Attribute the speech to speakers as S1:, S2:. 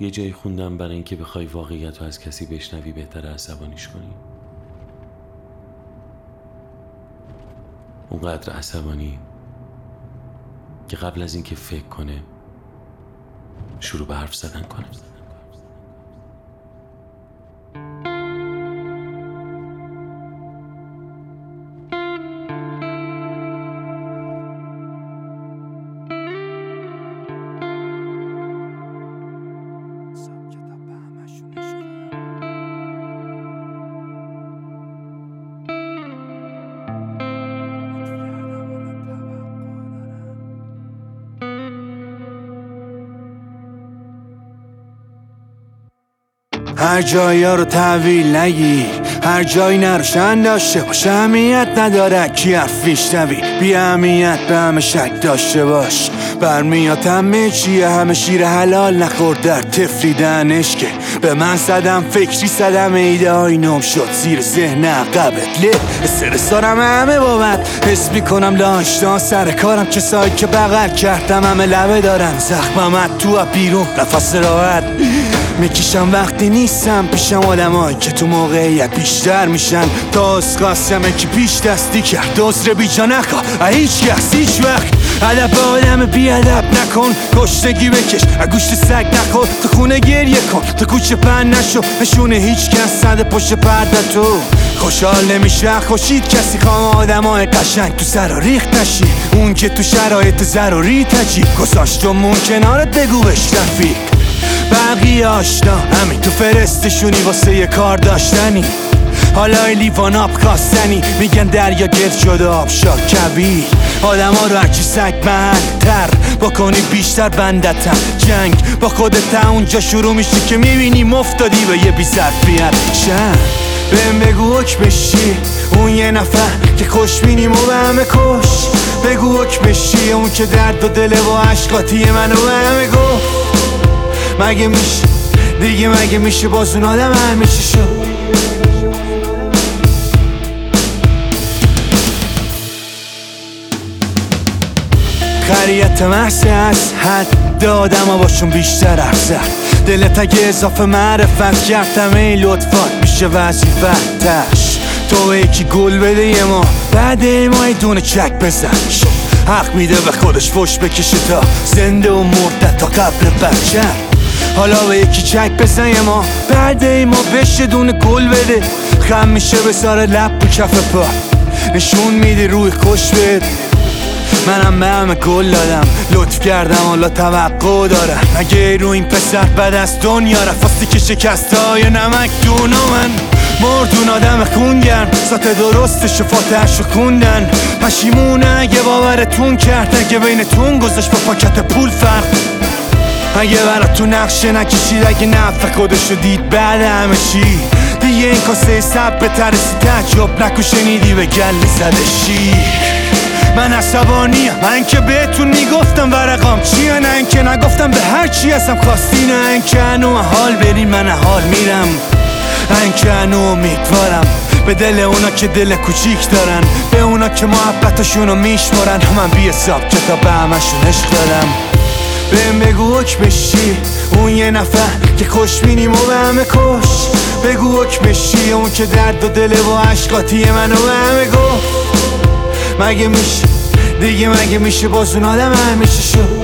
S1: یه جایی خوندم برای اینکه بخوای واقعیت رو از کسی بشنوی بهتره عصبانیش کنی. اونقدر عصبانی که قبل از اینکه فکر کنه شروع به حرف زدن کنه.
S2: هر جایی ها رو تحویل نگیر، هر جایی نروشن داشته باش، اهمیت نداره کی حرف میشنوی، بی اهمیت به همه شک داشته باش. برمیاد همه چیه، همه شیر حلال نخور در تفریدنش که به من زدم فکری زدم ایده های نم شد زیر ذهن عقبت له استرس دارم همه بابت حس میکنم داشتان سر کارم کسایی که بغل کردم همه لبه دارن زخممت تو بیرون نفس راحت میکشم وقتی نیستم پیشم آدمایی که تو موقعیت بیشتر میشن تا از قاسمه که پیش دستی کرد عذر بی جا نخواه هیچ کس هیچ وقت ادب آدم بی ادب نکن گشتگی بکش گوشت سگ نخور تو خونه گریه کن تو کوچه پن نشو نشونه هیچ کس صد پشت پرده تو خوشحال نمیشه خوشید کسی خواه آدمای قشنگ تو سر ریخت نشی اون که تو شرایط ضروری تجیب گذاشتمون کنارت بگو بش رفیق بقیه آشنا همین تو فرستشونی واسه یه کار داشتنی حالا لیوان آب کاستنی میگن دریا گرد شده آب شا کبیر آدم ها رو هرچی سگ محلتر بکنی بیشتر بندتن جنگ با خودت اونجا شروع میشه که میبینی مفتادی به یه بی ظرفیت چند بهم بگو حکمش چی اون یه نفر که خوشبینیم و به همه کش بگو حکمش چی اون که درد و دل و عشقاتی منو به همه گفت مگه میشه دیگه مگه میشه باز اون آدم همیشه شد خریت محصه از حد آدم ها باشون بیشتر ارزد دلت اگه اضافه معرفت کردم ای لطفات میشه وظیفتش تو یکی گل بده یه ما بعد ما ای دونه چک بزن حق میده به خودش فش بکشه تا زنده و مرده تا قبل بچه حالا به یکی چک بزن یه ما بعد ما بشه دونه گل بده خم میشه بساره لب و کف پا نشون میده روی خوش بده منم به همه گل دادم لطف کردم حالا توقع دارم اگه رو این پسر بد از دنیا رفاستی که شکسته های نمک دونا من مردون آدم خونگرم ساعت درست شفاتش رو خوندن پشیمونه اگه باورتون کرد اگه بینتون گذاشت با پاکت پول فرق اگه براتون نقشه نکشید اگه نفع خودشو دید بعد همه چی دیگه این کاسه سب به ترسی تجرب نکو شنیدی به گله زده شیر من عصبانیم من که بهتون میگفتم ورقام چیه نه اینکه نگفتم به هر چی هستم خواستی نه اینکه هنو حال برین من حال میرم اینکه هنو امیدوارم به دل اونا که دل کوچیک دارن به اونا که محبتاشونو میشمارن من بی حساب کتاب به همشون عشق دارم بهم بگو حکمش چی اون یه نفر که خوشبینیم و به همه کش بگو حکمش چی اون که درد و دل و عشقاتی منو به همه گفت مگه میشه دیگه مگه میشه باز اون آدم همیشه شد